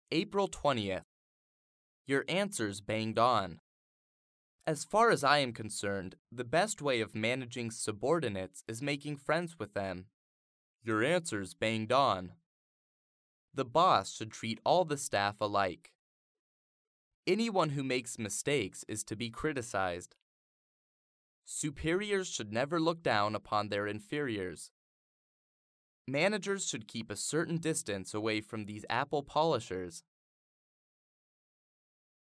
April 20th. Your answers banged on. As far as I am concerned, the best way of managing subordinates is making friends with them. Your answers banged on. The boss should treat all the staff alike. Anyone who makes mistakes is to be criticized. Superiors should never look down upon their inferiors. Managers should keep a certain distance away from these apple polishers.